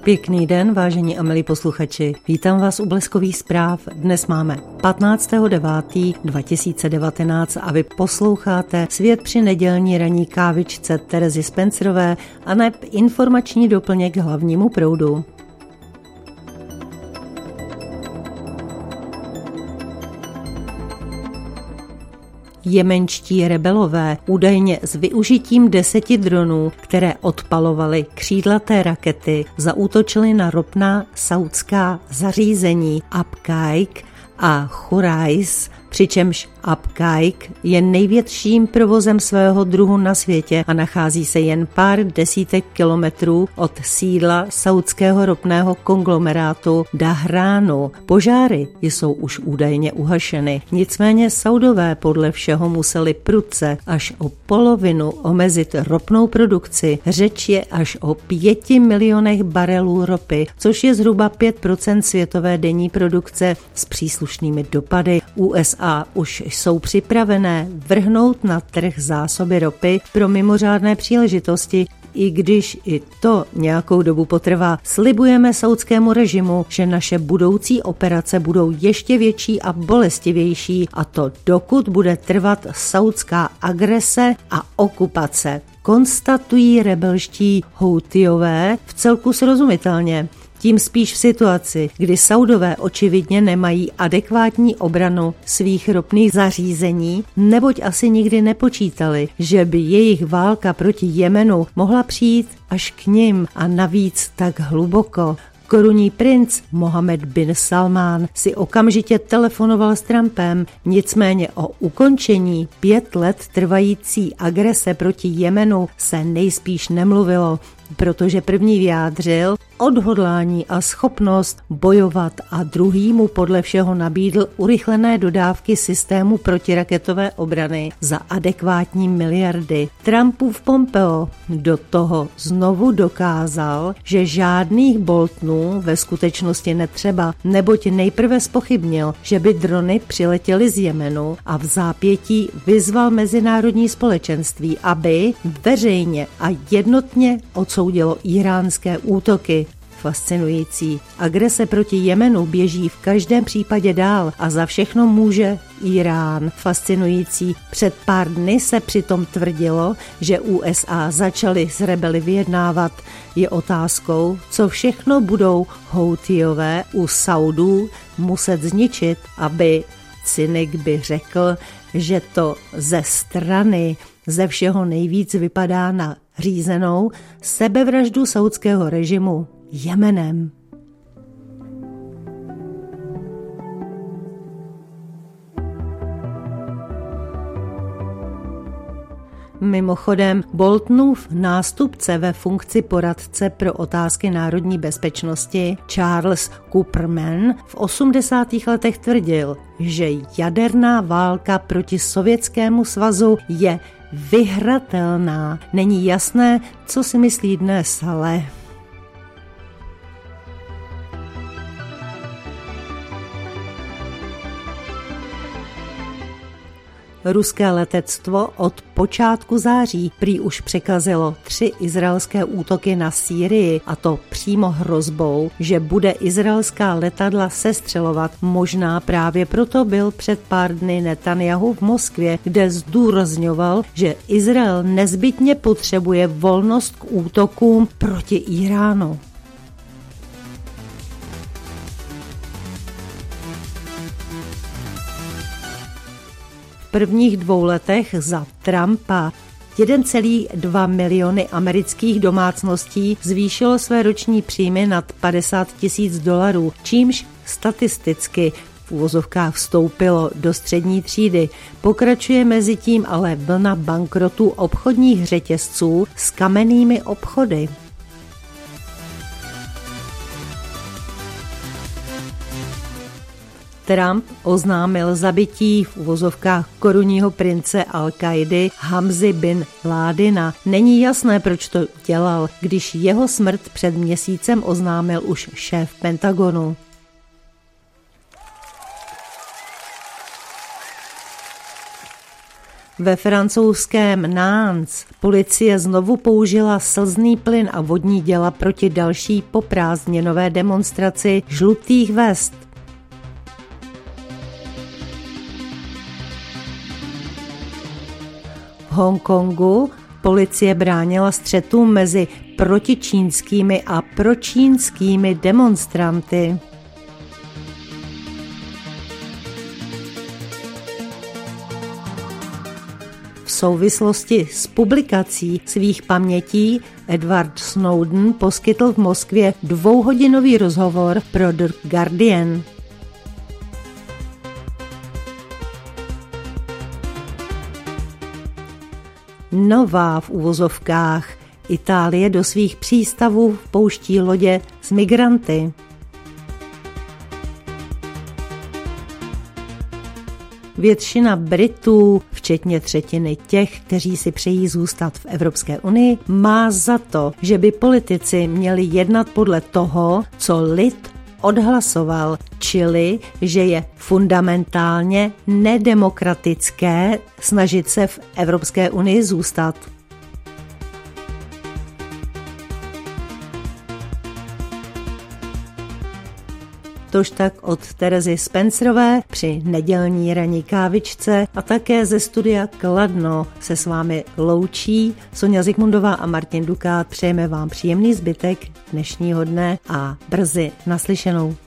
Pěkný den, vážení a milí posluchači. Vítám vás u Bleskových zpráv. Dnes máme 15.9.2019 a vy posloucháte Svět při nedělní ranní kávičce Terezy Spencerové a neb informační doplněk k hlavnímu proudu. Jemenští rebelové údajně s využitím 10 dronů, které odpalovaly křídlaté rakety, zaútočili na ropná saudská zařízení Abqaiq a Khurais, přičemž Abqaiq je největším provozem svého druhu na světě a nachází se jen pár desítek kilometrů od sídla saudského ropného konglomerátu Dhahránu. Požáry jsou už údajně uhašeny, nicméně Saudové podle všeho museli prudce až o polovinu omezit ropnou produkci. Řeč je až o 5 milionech barelů ropy, což je zhruba 5% světové denní produkce s příslušnými dopady. USA už jsou připravené vrhnout na trh zásoby ropy pro mimořádné příležitosti, i když i to nějakou dobu potrvá. Slibujeme saudskému režimu, že naše budoucí operace budou ještě větší a bolestivější, a to dokud bude trvat saudská agrese a okupace, konstatují rebelští Houthijové vcelku srozumitelně. Tím spíš v situaci, kdy Saudové očividně nemají adekvátní obranu svých ropných zařízení, neboť asi nikdy nepočítali, že by jejich válka proti Jemenu mohla přijít až k nim a navíc tak hluboko. Korunní princ Mohammed bin Salmán si okamžitě telefonoval s Trumpem, nicméně o ukončení 5 let trvající agrese proti Jemenu se nejspíš nemluvilo, protože první vyjádřil odhodlání a schopnost bojovat a druhý mu podle všeho nabídl urychlené dodávky systému protiraketové obrany za adekvátní miliardy. Trumpův Pompeo do toho znovu dokázal, že žádných Boltonů ve skutečnosti netřeba, neboť nejprve zpochybnil, že by drony přiletěly z Jemenu a v zápětí vyzval mezinárodní společenství, aby veřejně a jednotně odsoudilo íránské útoky. Fascinující. Agrese proti Jemenu běží v každém případě dál a za všechno může Irán. Fascinující. Před pár dny se přitom tvrdilo, že USA začaly s rebeli vyjednávat. Je otázkou, co všechno budou Houthijové u Saudů muset zničit, aby cynik by řekl, že to ze strany ze všeho nejvíc vypadá na řízenou sebevraždu saudského režimu Jemenem. Mimochodem, Boltonův nástupce ve funkci poradce pro otázky národní bezpečnosti Charles Kupperman v 80. letech tvrdil, že jaderná válka proti Sovětskému svazu je vyhratelná. Není jasné, co si myslí dnes, ale ruské letectvo od počátku září prý už překazilo 3 izraelské útoky na Sýrii, a to přímo hrozbou, že bude izraelská letadla sestřelovat. Možná právě proto byl před pár dny Netanjahu v Moskvě, kde zdůrazňoval, že Izrael nezbytně potřebuje volnost k útokům proti Iránu. V prvních 2 letech za Trumpa 1,2 miliony amerických domácností zvýšilo své roční příjmy nad $50,000, čímž statisticky v uvozovkách vstoupilo do střední třídy. Pokračuje mezi tím ale vlna bankrotů obchodních řetězců s kamennými obchody. Trump oznámil zabití v uvozovkách korunního prince Al-Kaidy Hamzy bin Ládina. Není jasné, proč to dělal, když jeho smrt před měsícem oznámil už šéf Pentagonu. Ve francouzském Nantes policie znovu použila slzný plyn a vodní děla proti další poprázdninové demonstraci žlutých vest. V Hongkongu policie bránila střetům mezi protičínskými a pročínskými demonstranty. V souvislosti s publikací svých pamětí Edward Snowden poskytl v Moskvě 2hodinový rozhovor pro The Guardian. Nová v uvozovkách Itálie do svých přístavů vpouští lodě s migranty. Většina Britů, včetně třetiny těch, kteří si přejí zůstat v Evropské unii, má za to, že by politici měli jednat podle toho, co lid odhlasoval, čili že je fundamentálně nedemokratické snažit se v Evropské unii zůstat. Tož tak od Terezy Spencerové při nedělní ranní kávičce a také ze studia Kladno se s vámi loučí Sonja Zikmundová a Martin Dukát. Přejeme vám příjemný zbytek dnešního dne a brzy naslyšenou.